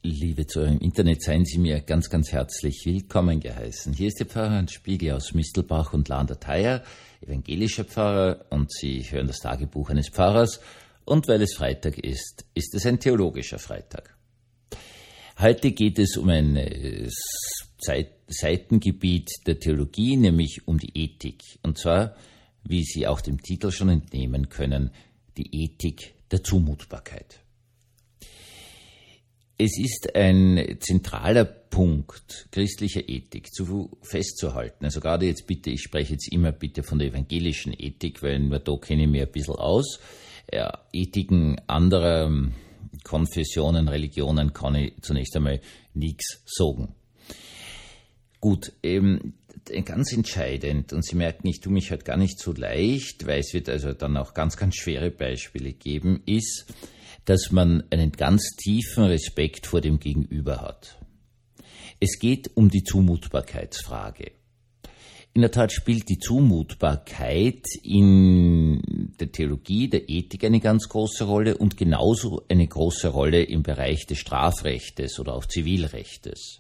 Liebe Zuhörer im Internet, seien Sie mir ganz, ganz herzlich willkommen geheißen. Hier ist der Pfarrer Hans Spiegel aus Mistelbach und Landau-Theier, evangelischer Pfarrer, und Sie hören das Tagebuch eines Pfarrers. Und weil es Freitag ist, ist es ein theologischer Freitag. Heute geht es um ein Seitengebiet der Theologie, nämlich um die Ethik. Und zwar, wie Sie auch dem Titel schon entnehmen können, die Ethik der Zumutbarkeit. Es ist ein zentraler Punkt christlicher Ethik festzuhalten. Also gerade jetzt bitte, ich spreche jetzt immer bitte von der evangelischen Ethik, weil nur da kenne ich mich ein bisschen aus. Ja, Ethiken anderer Konfessionen, Religionen kann ich zunächst einmal nichts sagen. Gut, ganz entscheidend, und Sie merken, ich tue mich halt gar nicht so leicht, weil es wird also dann auch ganz, ganz schwere Beispiele geben, ist, dass man einen ganz tiefen Respekt vor dem Gegenüber hat. Es geht um die Zumutbarkeitsfrage. In der Tat spielt die Zumutbarkeit in der Theologie, der Ethik eine ganz große Rolle und genauso eine große Rolle im Bereich des Strafrechtes oder auch Zivilrechtes.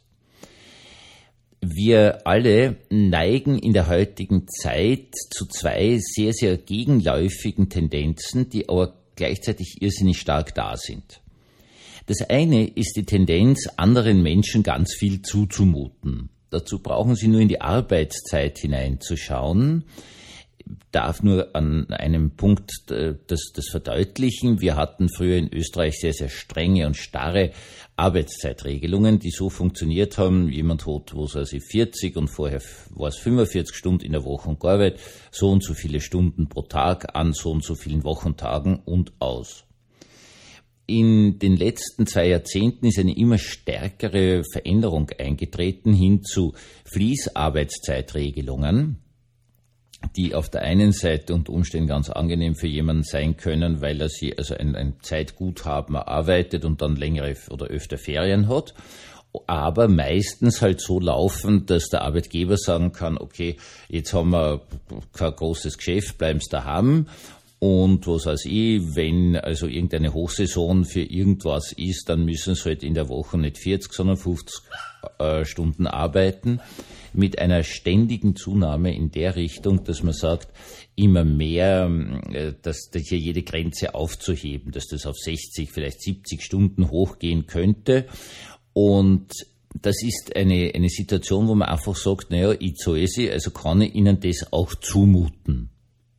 Wir alle neigen in der heutigen Zeit zu zwei sehr, sehr gegenläufigen Tendenzen, die aber gleichzeitig irrsinnig stark da sind. Das eine ist die Tendenz, anderen Menschen ganz viel zuzumuten. Dazu brauchen Sie nur in die Arbeitszeit hineinzuschauen. Ich darf nur an einem Punkt das verdeutlichen. Wir hatten früher in Österreich sehr, sehr strenge und starre Arbeitszeitregelungen, die so funktioniert haben. Jemand hat, wo es 40 und vorher war es 45 Stunden in der Woche und gearbeitet, so und so viele Stunden pro Tag an so und so vielen Wochentagen und aus. In den letzten 2 Jahrzehnten ist eine immer stärkere Veränderung eingetreten hin zu Fließarbeitszeitregelungen, die auf der einen Seite unter Umständen ganz angenehm für jemanden sein können, weil er sie also ein Zeitguthaben erarbeitet und dann längere oder öfter Ferien hat, aber meistens halt so laufen, dass der Arbeitgeber sagen kann, okay, jetzt haben wir kein großes Geschäft, bleiben Sie daheim. Und was weiß ich, wenn also irgendeine Hochsaison für irgendwas ist, dann müssen sie halt in der Woche nicht 40, sondern 50 Stunden arbeiten, mit einer ständigen Zunahme in der Richtung, dass man sagt, immer mehr, dass hier jede Grenze aufzuheben, dass das auf 60, vielleicht 70 Stunden hochgehen könnte. Und das ist eine Situation, wo man einfach sagt, naja, ich zahle sie, also kann ich Ihnen das auch zumuten.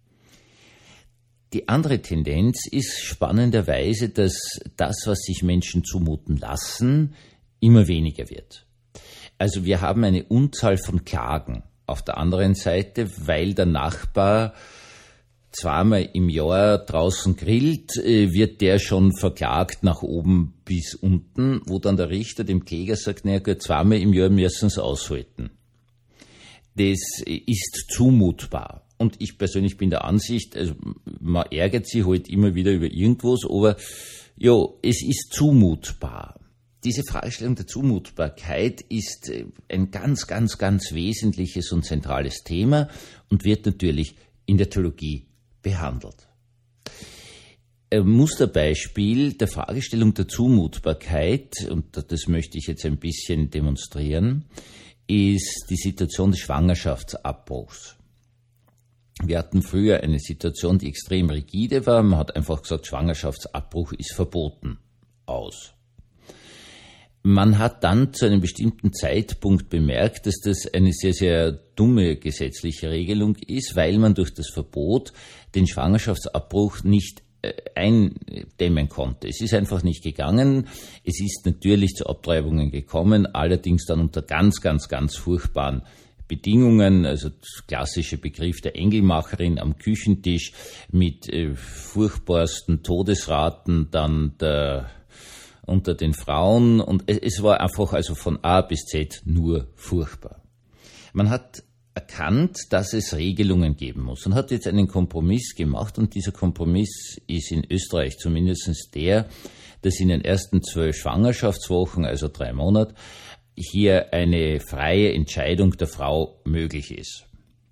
Die andere Tendenz ist spannenderweise, dass das, was sich Menschen zumuten lassen, immer weniger wird. Also wir haben eine Unzahl von Klagen. Auf der anderen Seite, weil der Nachbar zweimal im Jahr draußen grillt, wird der schon verklagt nach oben bis unten, wo dann der Richter dem Kläger sagt, naja gut, zweimal im Jahr müssen sie aushalten. Das ist zumutbar. Und ich persönlich bin der Ansicht, also man ärgert sich halt immer wieder über irgendwas, aber ja, es ist zumutbar. Diese Fragestellung der Zumutbarkeit ist ein ganz, ganz, ganz wesentliches und zentrales Thema und wird natürlich in der Theologie behandelt. Ein Musterbeispiel der Fragestellung der Zumutbarkeit, und das möchte ich jetzt ein bisschen demonstrieren, ist die Situation des Schwangerschaftsabbruchs. Wir hatten früher eine Situation, die extrem rigide war. Man hat einfach gesagt, Schwangerschaftsabbruch ist verboten. Aus. Man hat dann zu einem bestimmten Zeitpunkt bemerkt, dass das eine sehr, sehr dumme gesetzliche Regelung ist, weil man durch das Verbot den Schwangerschaftsabbruch nicht eindämmen konnte. Es ist einfach nicht gegangen. Es ist natürlich zu Abtreibungen gekommen, allerdings dann unter ganz, ganz, ganz furchtbaren Bedingungen, also das klassische Begriff der Engelmacherin am Küchentisch mit furchtbarsten Todesraten dann unter den Frauen, und es war einfach also von A bis Z nur furchtbar. Man hat erkannt, dass es Regelungen geben muss und hat jetzt einen Kompromiss gemacht, und dieser Kompromiss ist in Österreich zumindest der, dass in den ersten 12 Schwangerschaftswochen, also 3 Monate, hier eine freie Entscheidung der Frau möglich ist.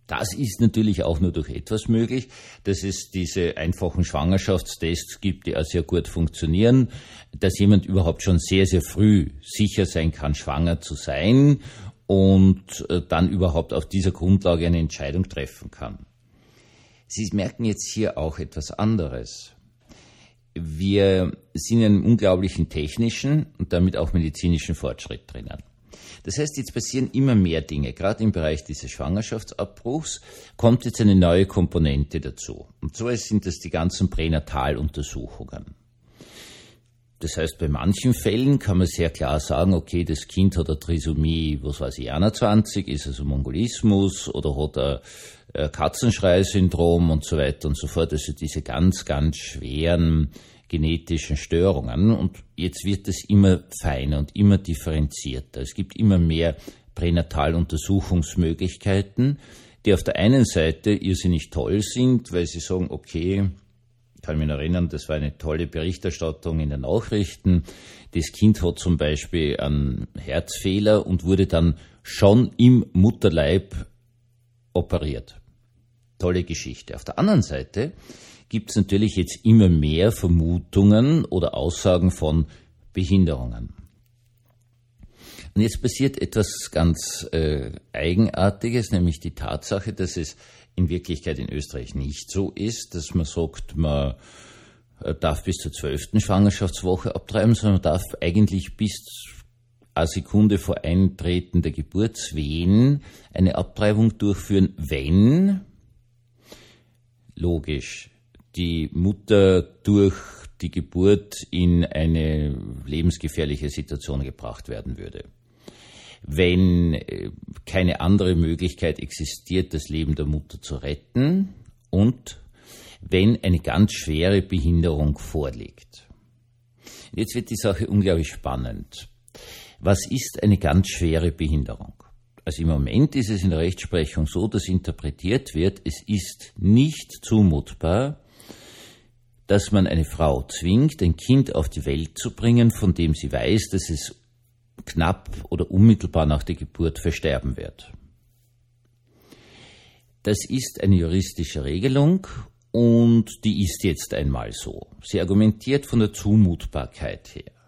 Das ist natürlich auch nur durch etwas möglich, dass es diese einfachen Schwangerschaftstests gibt, die auch sehr gut funktionieren, dass jemand überhaupt schon sehr, sehr früh sicher sein kann, schwanger zu sein und dann überhaupt auf dieser Grundlage eine Entscheidung treffen kann. Sie merken jetzt hier auch etwas anderes. Wir sind in einem unglaublichen technischen und damit auch medizinischen Fortschritt drinnen. Das heißt, jetzt passieren immer mehr Dinge. Gerade im Bereich dieses Schwangerschaftsabbruchs kommt jetzt eine neue Komponente dazu. Und so sind das die ganzen Pränataluntersuchungen. Das heißt, bei manchen Fällen kann man sehr klar sagen, okay, das Kind hat eine Trisomie, 21, ist also Mongolismus oder hat ein Katzenschrei-Syndrom und so weiter und so fort. Also diese ganz, ganz schweren genetischen Störungen, und jetzt wird es immer feiner und immer differenzierter. Es gibt immer mehr Pränataluntersuchungsmöglichkeiten, die auf der einen Seite irrsinnig toll sind, weil sie sagen, okay, ich kann mich erinnern, das war eine tolle Berichterstattung in den Nachrichten. Das Kind hat zum Beispiel einen Herzfehler und wurde dann schon im Mutterleib operiert. Tolle Geschichte. Auf der anderen Seite gibt es natürlich jetzt immer mehr Vermutungen oder Aussagen von Behinderungen. Und jetzt passiert etwas ganz Eigenartiges, nämlich die Tatsache, dass es in Wirklichkeit in Österreich nicht so ist, dass man sagt, man darf bis zur 12. Schwangerschaftswoche abtreiben, sondern man darf eigentlich bis eine Sekunde vor Eintreten der Geburtswehen eine Abtreibung durchführen, wenn, logisch, die Mutter durch die Geburt in eine lebensgefährliche Situation gebracht werden würde. Wenn keine andere Möglichkeit existiert, das Leben der Mutter zu retten und wenn eine ganz schwere Behinderung vorliegt. Jetzt wird die Sache unglaublich spannend. Was ist eine ganz schwere Behinderung? Also im Moment ist es in der Rechtsprechung so, dass interpretiert wird, es ist nicht zumutbar, dass man eine Frau zwingt, ein Kind auf die Welt zu bringen, von dem sie weiß, dass es knapp oder unmittelbar nach der Geburt versterben wird. Das ist eine juristische Regelung und die ist jetzt einmal so. Sie argumentiert von der Zumutbarkeit her.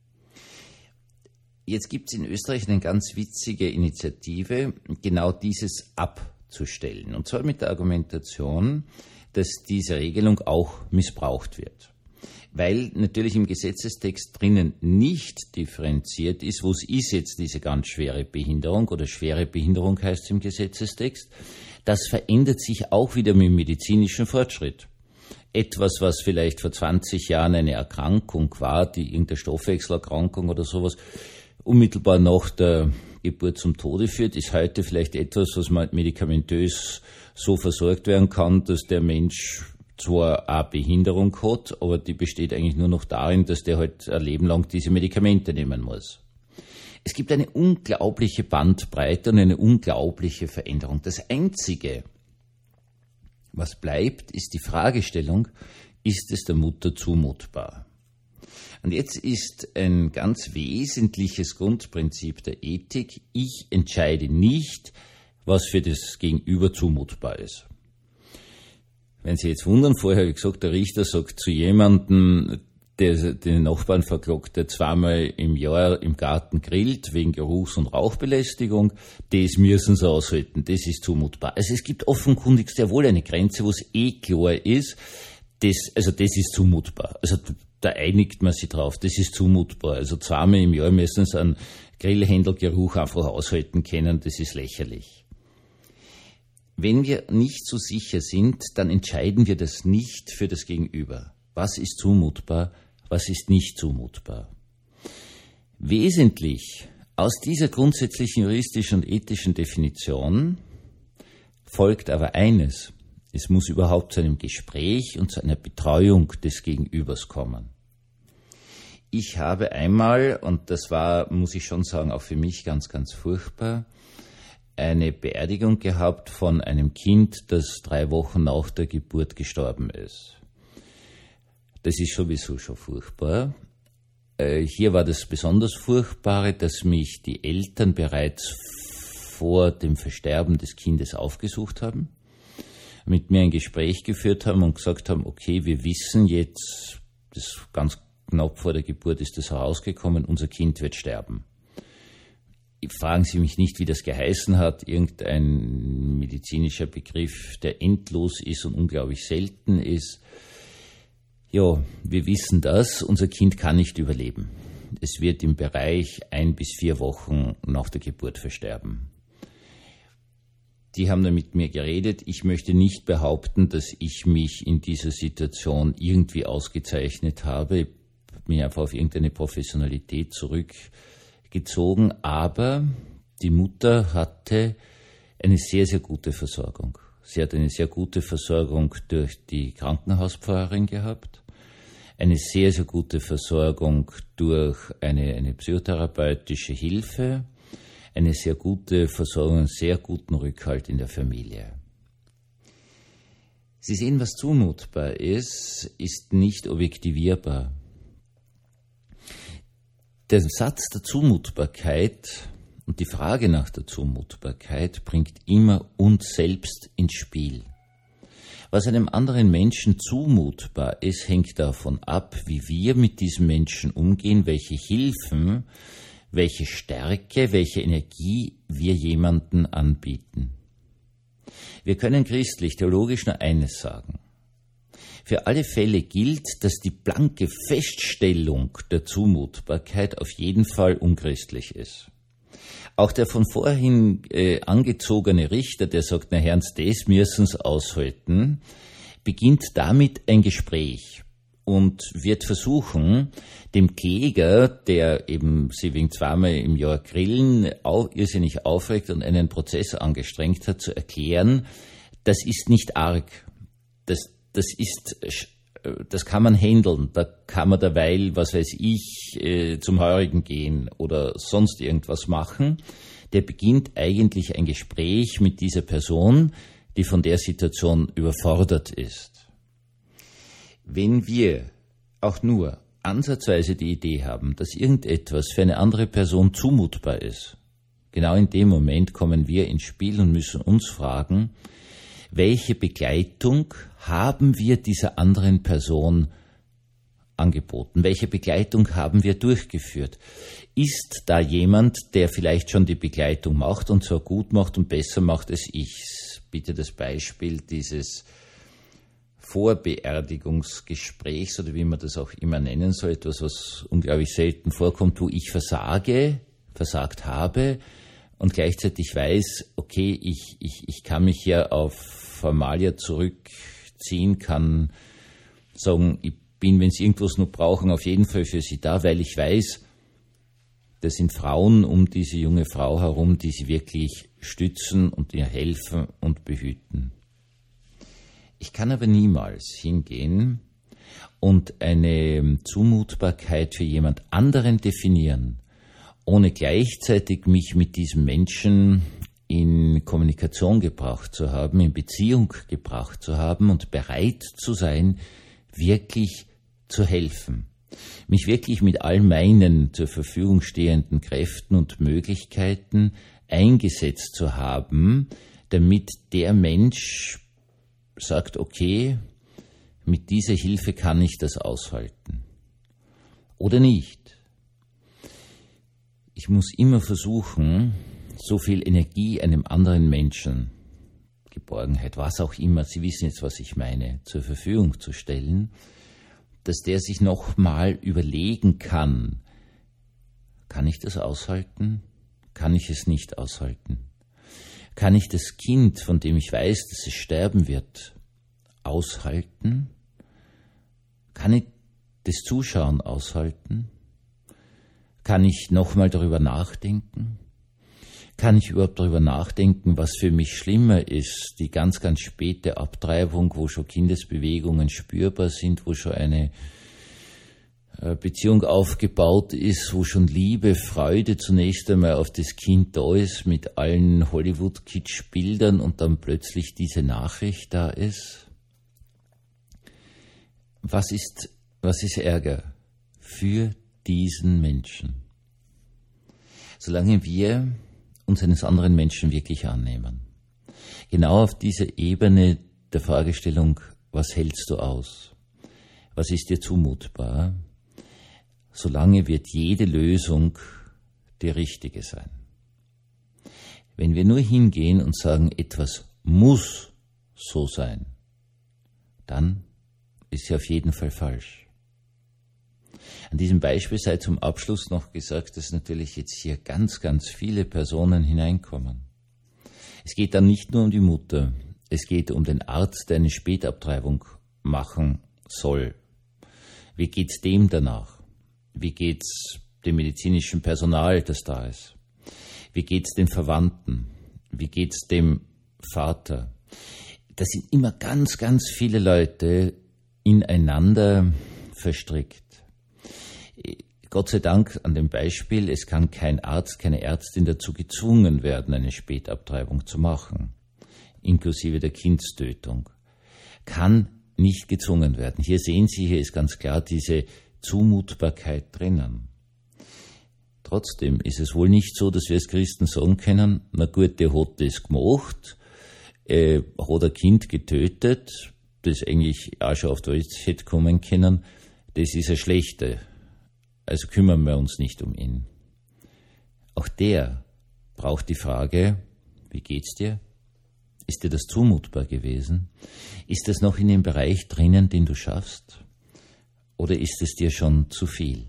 Jetzt gibt es in Österreich eine ganz witzige Initiative, genau dieses abzustellen. Und zwar mit der Argumentation, dass diese Regelung auch missbraucht wird. Weil natürlich im Gesetzestext drinnen nicht differenziert ist, was ist jetzt diese ganz schwere Behinderung oder schwere Behinderung heißt es im Gesetzestext. Das verändert sich auch wieder mit dem medizinischen Fortschritt. Etwas, was vielleicht vor 20 Jahren eine Erkrankung war, die irgendeine Stoffwechselerkrankung oder sowas, unmittelbar nach der Geburt zum Tode führt, ist heute vielleicht etwas, was man medikamentös so versorgt werden kann, dass der Mensch zwar eine Behinderung hat, aber die besteht eigentlich nur noch darin, dass der halt ein Leben lang diese Medikamente nehmen muss. Es gibt eine unglaubliche Bandbreite und eine unglaubliche Veränderung. Das Einzige, was bleibt, ist die Fragestellung, ist es der Mutter zumutbar? Und jetzt ist ein ganz wesentliches Grundprinzip der Ethik, ich entscheide nicht, was für das Gegenüber zumutbar ist. Wenn Sie jetzt wundern, vorher habe ich gesagt, der Richter sagt zu jemandem, der den Nachbarn verklagt, der zweimal im Jahr im Garten grillt, wegen Geruchs- und Rauchbelästigung, das müssen Sie aushalten, das ist zumutbar. Also es gibt offenkundig sehr wohl eine Grenze, wo es klar ist, das ist zumutbar. Also da einigt man sich drauf, das ist zumutbar. Also zweimal im Jahr müssen Sie einen Grillhändelgeruch einfach aushalten können, das ist lächerlich. Wenn wir nicht so sicher sind, dann entscheiden wir das nicht für das Gegenüber. Was ist zumutbar, was ist nicht zumutbar? Wesentlich aus dieser grundsätzlichen juristischen und ethischen Definition folgt aber eines. Es muss überhaupt zu einem Gespräch und zu einer Betreuung des Gegenübers kommen. Ich habe einmal, und das war, muss ich schon sagen, auch für mich ganz, ganz furchtbar, eine Beerdigung gehabt von einem Kind, das 3 Wochen nach der Geburt gestorben ist. Das ist sowieso schon furchtbar. Hier war das besonders Furchtbare, dass mich die Eltern bereits vor dem Versterben des Kindes aufgesucht haben, mit mir ein Gespräch geführt haben und gesagt haben, okay, wir wissen jetzt, das ganz knapp vor der Geburt ist das herausgekommen, unser Kind wird sterben. Fragen Sie mich nicht, wie das geheißen hat, irgendein medizinischer Begriff, der endlos ist und unglaublich selten ist. Ja, wir wissen das, unser Kind kann nicht überleben. Es wird im Bereich 1 bis 4 Wochen nach der Geburt versterben. Die haben dann mit mir geredet. Ich möchte nicht behaupten, dass ich mich in dieser Situation irgendwie ausgezeichnet habe. Ich habe mich einfach auf irgendeine Professionalität zurückgezogen. Aber die Mutter hatte eine sehr, sehr gute Versorgung. Sie hat eine sehr gute Versorgung durch die Krankenhauspfarrerin gehabt. Eine sehr, sehr gute Versorgung durch eine psychotherapeutische Hilfe, eine sehr gute Versorgung, einen sehr guten Rückhalt in der Familie. Sie sehen, was zumutbar ist, ist nicht objektivierbar. Der Satz der Zumutbarkeit und die Frage nach der Zumutbarkeit bringt immer uns selbst ins Spiel. Was einem anderen Menschen zumutbar ist, hängt davon ab, wie wir mit diesem Menschen umgehen, welche Hilfen, welche Stärke, welche Energie wir jemanden anbieten. Wir können christlich, theologisch nur eines sagen. Für alle Fälle gilt, dass die blanke Feststellung der Zumutbarkeit auf jeden Fall unchristlich ist. Auch der von vorhin angezogene Richter, der sagt, na Herrns, das müssen's aushalten, beginnt damit ein Gespräch und wird versuchen, dem Kläger, der eben sie wegen 2-mal im Jahr Grillen irrsinnig aufregt und einen Prozess angestrengt hat, zu erklären, das ist nicht arg, das kann man handeln, da kann man derweil, was weiß ich, zum Heurigen gehen oder sonst irgendwas machen. Der beginnt eigentlich ein Gespräch mit dieser Person, die von der Situation überfordert ist. Wenn wir auch nur ansatzweise die Idee haben, dass irgendetwas für eine andere Person zumutbar ist, genau in dem Moment kommen wir ins Spiel und müssen uns fragen, welche Begleitung haben wir dieser anderen Person angeboten? Welche Begleitung haben wir durchgeführt? Ist da jemand, der vielleicht schon die Begleitung macht und zwar gut macht und besser macht als ich? Bitte das Beispiel dieses Vorbeerdigungsgesprächs oder wie man das auch immer nennen soll, etwas, was unglaublich selten vorkommt, wo ich versagt habe und gleichzeitig weiß, okay, ich kann mich hier auf Formalia zurückziehen, kann sagen, ich bin, wenn Sie irgendwas noch brauchen, auf jeden Fall für Sie da, weil ich weiß, da sind Frauen um diese junge Frau herum, die sie wirklich stützen und ihr helfen und behüten. Ich kann aber niemals hingehen und eine Zumutbarkeit für jemand anderen definieren, ohne gleichzeitig mich mit diesem Menschen in Kommunikation gebracht zu haben, in Beziehung gebracht zu haben und bereit zu sein, wirklich zu helfen. Mich wirklich mit all meinen zur Verfügung stehenden Kräften und Möglichkeiten eingesetzt zu haben, damit der Mensch sagt, okay, mit dieser Hilfe kann ich das aushalten. Oder nicht. Ich muss immer versuchen, so viel Energie einem anderen Menschen, Geborgenheit, was auch immer, Sie wissen jetzt, was ich meine, zur Verfügung zu stellen, dass der sich nochmal überlegen kann ich das aushalten? Kann ich es nicht aushalten? Kann ich das Kind, von dem ich weiß, dass es sterben wird, aushalten? Kann ich das Zuschauen aushalten? Kann ich nochmal darüber nachdenken? Kann ich überhaupt darüber nachdenken, was für mich schlimmer ist, die ganz, ganz späte Abtreibung, wo schon Kindesbewegungen spürbar sind, wo schon eine Beziehung aufgebaut ist, wo schon Liebe, Freude zunächst einmal auf das Kind da ist, mit allen Hollywood-Kitsch-Bildern und dann plötzlich diese Nachricht da ist? Was ist Ärger für diesen Menschen? Solange wir uns eines anderen Menschen wirklich annehmen. Genau auf dieser Ebene der Fragestellung, was hältst du aus? Was ist dir zumutbar? Solange wird jede Lösung die richtige sein. Wenn wir nur hingehen und sagen, etwas muss so sein, dann ist sie auf jeden Fall falsch. An diesem Beispiel sei zum Abschluss noch gesagt, dass natürlich jetzt hier ganz, ganz viele Personen hineinkommen. Es geht dann nicht nur um die Mutter, es geht um den Arzt, der eine Spätabtreibung machen soll. Wie geht's dem danach? Wie geht's dem medizinischen Personal, das da ist? Wie geht's den Verwandten? Wie geht's dem Vater? Das sind immer ganz, ganz viele Leute ineinander verstrickt. Gott sei Dank an dem Beispiel, es kann kein Arzt, keine Ärztin dazu gezwungen werden, eine Spätabtreibung zu machen, inklusive der Kindstötung. Kann nicht gezwungen werden. Hier sehen Sie, hier ist ganz klar diese Zumutbarkeit drinnen. Trotzdem ist es wohl nicht so, dass wir als Christen sagen können, na gut, der hat das gemacht, hat ein Kind getötet, das eigentlich auch schon auf die Welt hätte kommen können, das ist ein Schlechter. Also kümmern wir uns nicht um ihn. Auch der braucht die Frage, wie geht's dir? Ist dir das zumutbar gewesen? Ist das noch in dem Bereich drinnen, den du schaffst? Oder ist es dir schon zu viel?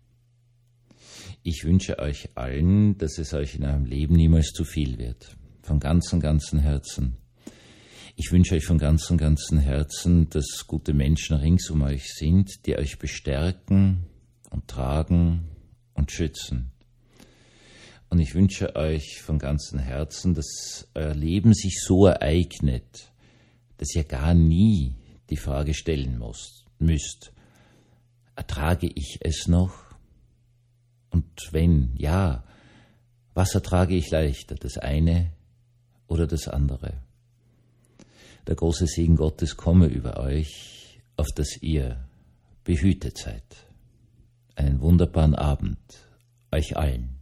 Ich wünsche euch allen, dass es euch in eurem Leben niemals zu viel wird. Von ganzem, ganzem Herzen. Ich wünsche euch von ganzem, ganzem Herzen, dass gute Menschen rings um euch sind, die euch bestärken und tragen und schützen. Und ich wünsche euch von ganzem Herzen, dass euer Leben sich so ereignet, dass ihr gar nie die Frage stellen müsst, ertrage ich es noch? Und wenn ja, was ertrage ich leichter, das eine oder das andere? Der große Segen Gottes komme über euch, auf dass ihr behütet seid. Einen wunderbaren Abend euch allen.